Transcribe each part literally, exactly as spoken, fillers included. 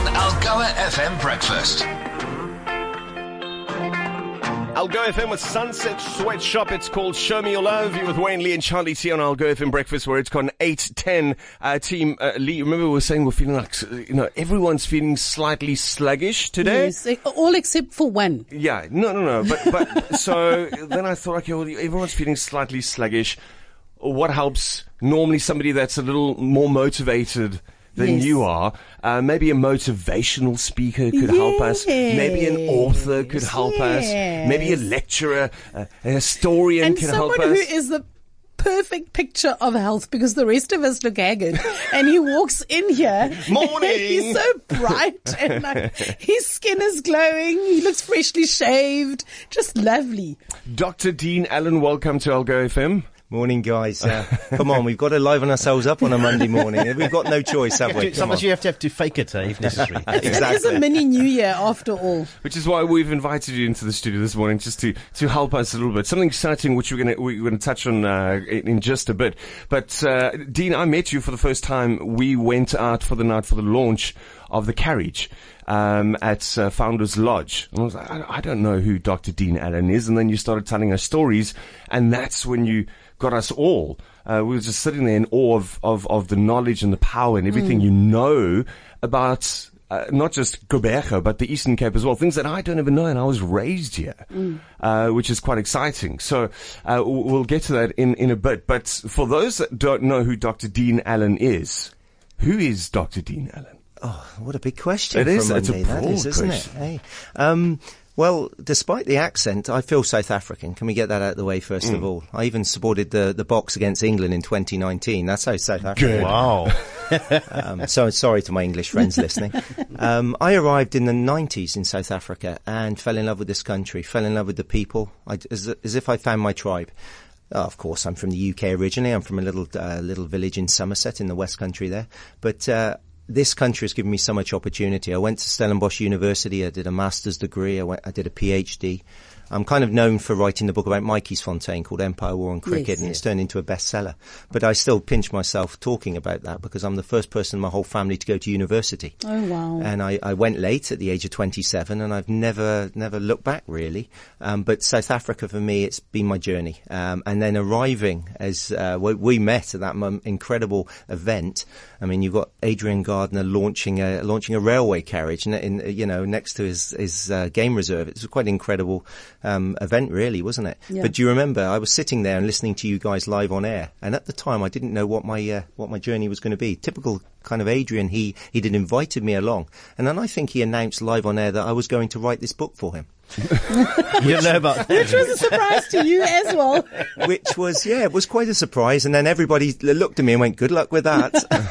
Algoa F M Breakfast. Algoa F M with Sunset Sweatshop. It's called Show Me Your Love. You're with Wayne Lee and Charlie T on Algoa F M Breakfast, where it's got an eight ten uh, team. Uh, Lee, remember we were saying we're feeling like, you know, everyone's feeling slightly sluggish today? Yes, all except for one. Yeah, no, no, no. But, but so then I thought, okay, well, everyone's feeling slightly sluggish. What helps? Normally somebody that's a little more motivated than yes. you are. Uh, maybe a motivational speaker could yes. help us. Maybe an author could help yes. us. Maybe a lecturer, a, a historian and can help us. And someone who is the perfect picture of health, because the rest of us look haggard. And he walks in here. Morning! He's so bright and like, his skin is glowing. He looks freshly shaved. Just lovely. Doctor Dean Allen, welcome to Algoa F M. Morning, guys. Uh, come on, we've got to liven ourselves up on a Monday morning. We've got no choice, have we? Sometimes you have to have to fake it uh, if necessary. Exactly. It is a mini New Year after all. Which is why we've invited you into the studio this morning, just to, to help us a little bit. Something exciting which we're going to we're going to touch on uh, in, in just a bit. But uh, Dean, I met you for the first time. We went out for the night for the launch of the carriage. Um, at uh, Founders Lodge. And I was like, I, I don't know who Doctor Dean Allen is. And then you started telling us stories, and that's when you got us all. Uh, we were just sitting there in awe of, of, of the knowledge and the power and everything mm. you know about uh, not just Gqeberha, but the Eastern Cape as well. Things that I don't even know, and I was raised here, mm. uh, which is quite exciting. So uh, we'll get to that in, in a bit. But for those that don't know who Doctor Dean Allen is, who is Doctor Dean Allen? Oh, what a big question! It is. Monday, It's a broad that is, isn't question. it? Hey. Um, well, despite the accent, I feel South African. Can we get that out of the way first mm. of all? I even supported the the Boks against England in twenty nineteen. That's how South African. Good. Wow. um, so sorry to my English friends listening. Um, I arrived in the nineties in South Africa and fell in love with this country. Fell in love with the people. I, as, as if I found my tribe. Oh, of course, I'm from the U K originally. I'm from a little uh, little village in Somerset in the West Country there, but. Uh, This country has given me so much opportunity. I went to Stellenbosch University. I did a master's degree. I went, I did a PhD. I'm kind of known for writing the book about Mikey's Fontaine called Empire, War and Cricket, yes, and it's turned into a bestseller. But I still pinch myself talking about that because I'm the first person in my whole family to go to university. Oh, wow. And I, I went late at the age of twenty-seven, and I've never, never looked back, really. Um, but South Africa, for me, it's been my journey. Um, and then arriving as uh, we, we met at that m- incredible event. I mean, you've got Adrian Gardner launching a launching a railway carriage, in, in, you know, next to his his uh, game reserve. It was quite an incredible um, event, really, wasn't it? Yeah. But do you remember? I was sitting there and listening to you guys live on air, and at the time, I didn't know what my uh, what my journey was going to be. Typical kind of Adrian. He he had invited me along, and then I think he announced live on air that I was going to write this book for him. You didn't know about that. Which was a surprise to you as well. Which was, yeah, it was quite a surprise. And then everybody looked at me and went, good luck with that.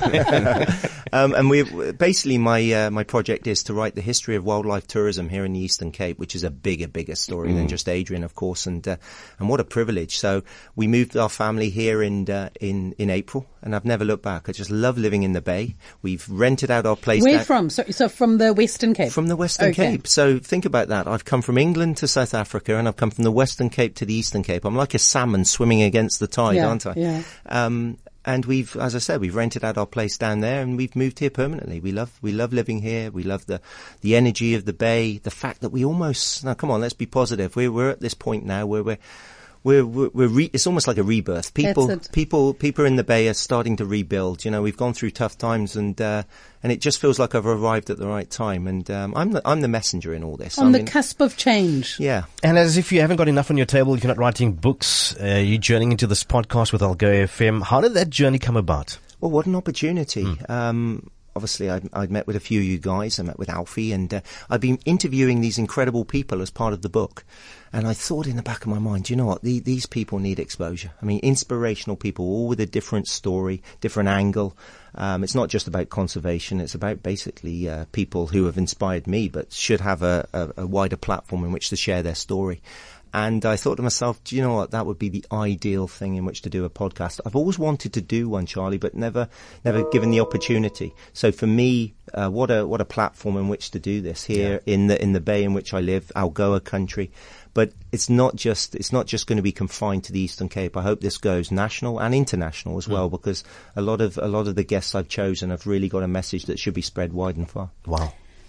um, and we basically, my uh, my project is to write the history of wildlife tourism here in the Eastern Cape, which is a bigger, bigger story mm. than just Adrian, of course. And uh, and what a privilege. So we moved our family here in, uh, in, in April, and I've never looked back. I just love living in the Bay. We've rented out our place. Where down- from? So, so from the Western Cape? From the Western okay. Cape. So think about that. I've come from England to South Africa, and I've come from the Western Cape to the Eastern Cape. I'm like a salmon swimming against the tide, yeah, aren't I? Yeah. Um, and we've, as I said, we've rented out our place down there, and we've moved here permanently. We love, we love living here. We love the, the energy of the Bay. The fact that we almost, now come on, let's be positive. We're, we're at this point now where we're, We're, we're, we're re- it's almost like a rebirth. People, people, people in the Bay are starting to rebuild. You know, we've gone through tough times, and uh, and it just feels like I've arrived at the right time. And um, I'm the I'm the messenger in all this. On I the mean, cusp of change. Yeah. And as if you haven't got enough on your table, you're not writing books. Uh, you're journeying into this podcast with Algoa F M. How did that journey come about? Well, what an opportunity. Mm. Um, Obviously, I'd, I'd met with a few of you guys. I met with Alfie, and uh, I've been interviewing these incredible people as part of the book. And I thought in the back of my mind, you know what, the, these people need exposure. I mean, inspirational people, all with a different story, different angle. Um, it's not just about conservation. It's about basically uh, people who have inspired me, but should have a, a, a wider platform in which to share their story. And I thought to myself, do you know what? That would be the ideal thing in which to do a podcast. I've always wanted to do one, Charlie, but never, never given the opportunity. So for me, uh, what a, what a platform in which to do this here yeah. in the, in the Bay in which I live, Algoa country. But it's not just, it's not just going to be confined to the Eastern Cape. I hope this goes national and international as well, mm. because a lot of, a lot of the guests I've chosen have really got a message that should be spread wide and far. Wow.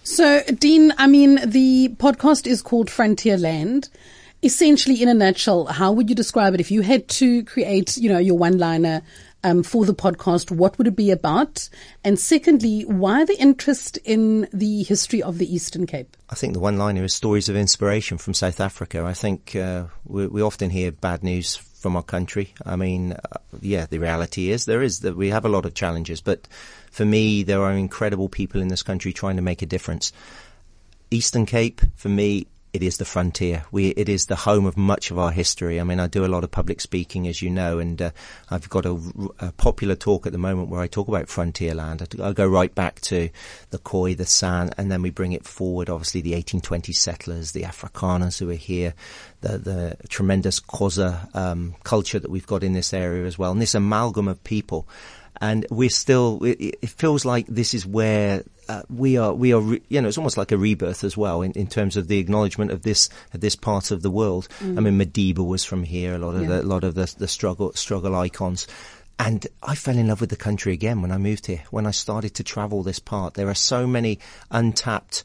So, Dean, I mean, the podcast is called Frontierland. Essentially, in a nutshell, how would you describe it? If you had to create, you know, your one-liner um, for the podcast, what would it be about? And secondly, why the interest in the history of the Eastern Cape? I think the one-liner is stories of inspiration from South Africa. I think uh, we, we often hear bad news from our country. I mean, uh, yeah, the reality is there is that we have a lot of challenges, but for me, there are incredible people in this country trying to make a difference. Eastern Cape, for me, it is the frontier. We, it is the home of much of our history. I mean, I do a lot of public speaking, as you know, and uh, I've got a, a popular talk at the moment where I talk about frontier land. I, I go right back to the Khoi, the San, and then we bring it forward, obviously, the eighteen twenty settlers, the Afrikaners who are here, the, the tremendous Xhosa um, culture that we've got in this area as well, and this amalgam of people. And we're still, it, it feels like this is where uh, we are, we are, re, you know, it's almost like a rebirth as well in, in terms of the acknowledgement of this, of this part of the world. Mm. I mean, Madiba was from here, a lot of yeah. the, a lot of the, the struggle, struggle icons. And I fell in love with the country again when I moved here, when I started to travel this part. There are so many untapped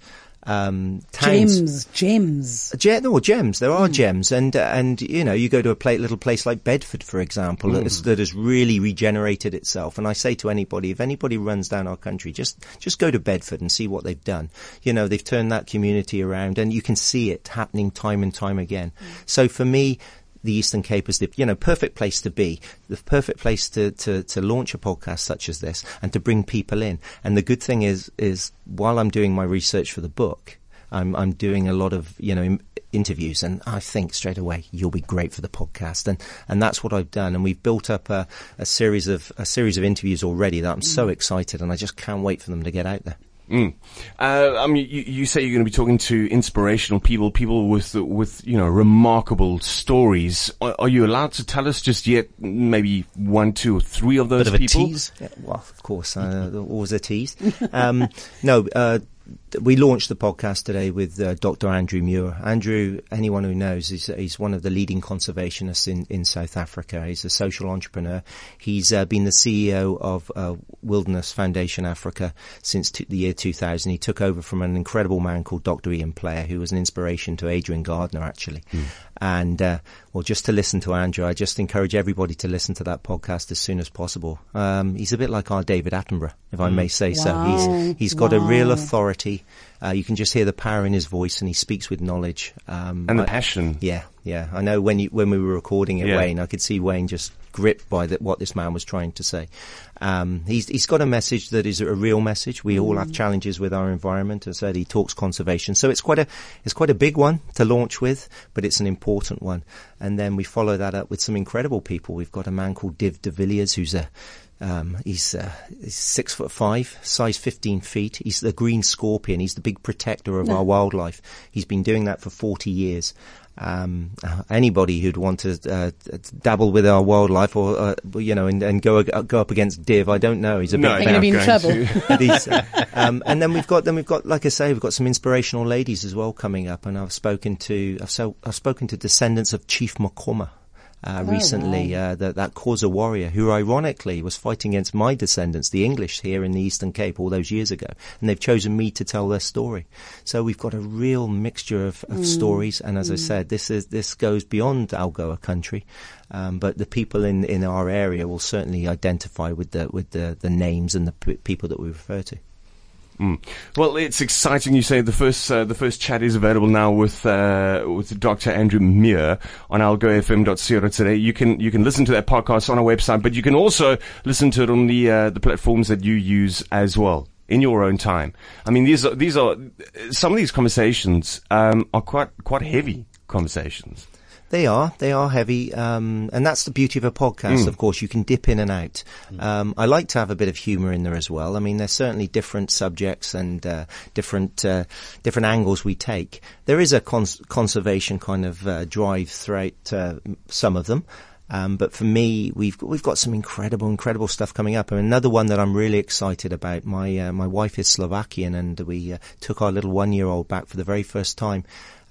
Um, gems, gems. Ge- no, gems. There are mm. gems, and uh, and you know, you go to a play, little place like Bedford, for example, mm. that, is, that has really regenerated itself. And I say to anybody, if anybody runs down our country, just just go to Bedford and see what they've done. You know, they've turned that community around, and you can see it happening time and time again. Mm. So for me, the Eastern Cape is the, you know, perfect place to be, the perfect place to, to, to launch a podcast such as this and to bring people in. And the good thing is, is while I'm doing my research for the book, I'm, I'm doing a lot of, you know, im- interviews, and I think straight away you'll be great for the podcast. And, and that's what I've done. And we've built up a, a series of, a series of interviews already that I'm mm. so excited, and I just can't wait for them to get out there. Mm. Uh, I mean, you, you say you're going to be talking to inspirational people, people with, with, you know, remarkable stories. Are, are you allowed to tell us just yet maybe one, two, or three of those Bit of people? A tease? Yeah, well, of course, uh, always a tease. Um, no, uh, we launched the podcast today with uh, Doctor Andrew Muir. Andrew, anyone who knows, he's, he's one of the leading conservationists in, in South Africa. He's a social entrepreneur. He's uh, been the C E O of uh, Wilderness Foundation Africa since t- the year two thousand. He took over from an incredible man called Doctor Ian Player, who was an inspiration to Adrian Gardner, actually. Mm. And, uh, well, just to listen to Andrew, I just encourage everybody to listen to that podcast as soon as possible. Um, he's a bit like our David Attenborough, if I may say wow. so. He's, he's got wow. a real authority. Uh, you can just hear the power in his voice, and he speaks with knowledge. Um, and the I, passion. Yeah, yeah. I know when you, when we were recording it, yeah. Wayne, I could see Wayne just gripped by the, what this man was trying to say. Um, he's, he's got a message that is a real message. We mm. all have challenges with our environment. As I said, he talks conservation. So it's quite a, it's quite a big one to launch with, but it's an important one. And then we follow that up with some incredible people. We've got a man called Div de Villiers, who's a, Um, he's, uh, he's six foot five, size fifteen feet. He's the green scorpion. He's the big protector of yeah. our wildlife. He's been doing that for forty years. Um, uh, anybody who'd want to uh, dabble with our wildlife, or uh, you know, and, and go uh, go up against Div, I don't know. He's a no, big. They're going to be in trouble. he's, uh, um, and then we've got, then we've got, like I say, we've got some inspirational ladies as well coming up. And I've spoken to, I've so I've spoken to descendants of Chief Makoma. Uh, oh, recently, wow. uh, that, that Xhosa warrior who ironically was fighting against my descendants, the English, here in the Eastern Cape all those years ago. And they've chosen me to tell their story. So we've got a real mixture of, of mm. stories. And as mm. I said, this is, this goes beyond Algoa country. Um, but the people in, in our area will certainly identify with the, with the, the names and the p- people that we refer to. Mm. Well, it's exciting. You say the first uh, the first chat is available now with uh, with Doctor Andrew Muir on algoa f m dot co today. You can you can listen to that podcast on our website, but you can also listen to it on the uh, the platforms that you use as well in your own time. I mean, these are these are some of these conversations um, are quite quite heavy conversations. They are. They are heavy. Um, and that's the beauty of a podcast, mm. of course. You can dip in and out. Um, I like to have a bit of humour in there as well. I mean, there's certainly different subjects and uh, different uh, different angles we take. There is a cons- conservation kind of uh, drive throughout uh, some of them. Um, but for me, we've we've got some incredible, incredible stuff coming up. And another one that I'm really excited about. My uh, my wife is Slovakian, and we uh, took our little one-year-old back for the very first time.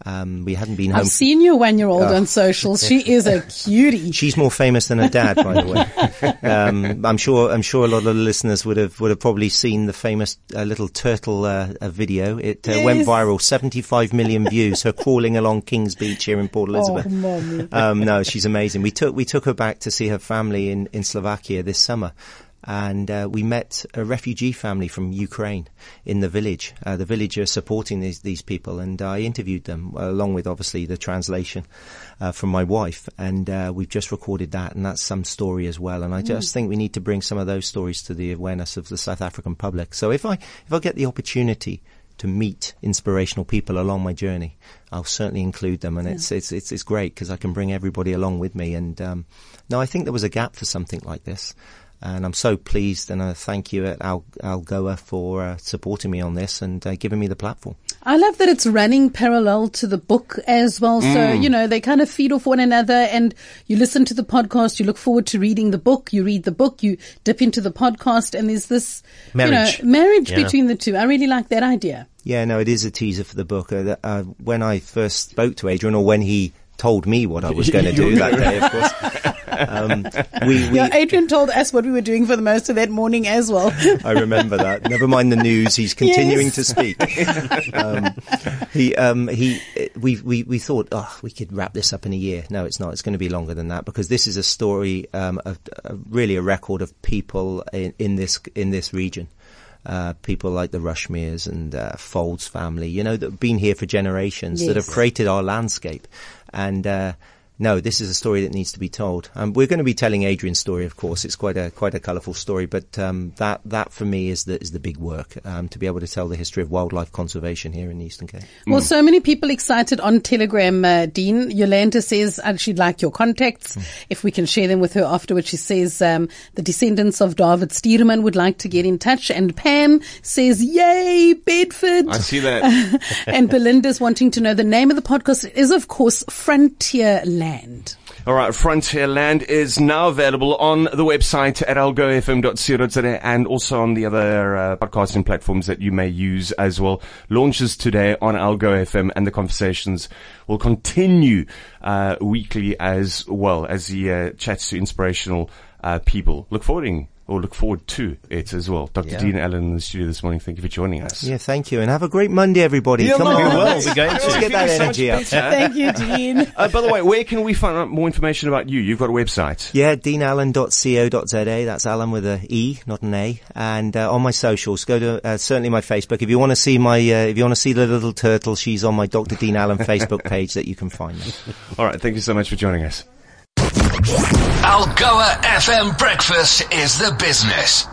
Um, we hadn't been home. I've seen your one-year-old oh. on socials. She is a cutie. She's more famous than her dad, by the way. Um, I'm sure. I'm sure a lot of the listeners would have would have probably seen the famous uh, little turtle uh, uh, video. It uh, yes. went viral. seventy-five million views. Her crawling along King's Beach here in Port Elizabeth. Oh, mommy. Um, no, she's amazing. We took we took her back to see her family in in Slovakia this summer. And uh, we met a refugee family from Ukraine in the village. Uh, the village are supporting these these people, and I interviewed them along with obviously the translation uh, from my wife. And uh, we've just recorded that, and that's some story as well. And I just mm. think we need to bring some of those stories to the awareness of the South African public. So if I if I get the opportunity to meet inspirational people along my journey, I'll certainly include them, and yeah. it's it's it's it's great because I can bring everybody along with me. And um, no, I think there was a gap for something like this. And I'm so pleased, and I thank you at Al- Algoa for uh, supporting me on this and uh, giving me the platform. I love that it's running parallel to the book as well. Mm. So, you know, they kind of feed off one another, and you listen to the podcast, you look forward to reading the book, you read the book, you dip into the podcast, and there's this marriage, you know, marriage yeah. between the two. I really like that idea. Yeah, no, it is a teaser for the book. Uh, uh, when I first spoke to Adrian, or when he told me what I was going to do that day, of course. Um, we, we yeah, Adrian told us what we were doing for the most of that morning as well. I remember that. Never mind the news. He's continuing yes. to speak. Um, he, um, he, we, we, we thought, oh, we could wrap this up in a year. No, it's not. It's going to be longer than that, because this is a story, um, of, of really a record of people in, in this, in this region. Uh, people like the Rushmeres and uh, Folds family, you know, that have been here for generations, yes. that have created our landscape. And uh, no, this is a story that needs to be told. Um, we're going to be telling Adrian's story, of course. It's quite a quite a colourful story, but um, that that for me is the is the big work, um, to be able to tell the history of wildlife conservation here in the Eastern Cape. Well, mm. so many people excited on Telegram, uh, Dean. Yolanda says uh, she'd like your contacts, mm. if we can share them with her afterwards. She says um, the descendants of David Steerman would like to get in touch, and Pam says, "Yay, Bedford!" I see that. And Belinda's wanting to know the name of the podcast is, of course, Frontier Land. All right, Frontierland is now available on the website at algoa f m dot co dot za and also on the other uh, podcasting platforms that you may use as well. Launches today on Algoa F M, and the conversations will continue uh, weekly as well as he uh, chats to inspirational uh, people. Look forward or look forward to it as well. Doctor Yeah. Dean Allen in the studio this morning. Thank you for joining us. Yeah, thank you. And have a great Monday, everybody. Yeah, Come no, on. we will. We're going to. Let's get that energy up. Thank you, Dean. Uh, by the way, where can we find out more information about you? You've got a website. Yeah, dean allen dot co dot za. That's Alan with a E, not an A. And uh, on my socials, go to uh, certainly my Facebook. If you want to see my, uh, if you want to see the little turtle, she's on my Doctor Dean Allen Facebook page that you can find me. All right, thank you so much for joining us. Algoa F M Breakfast is the business.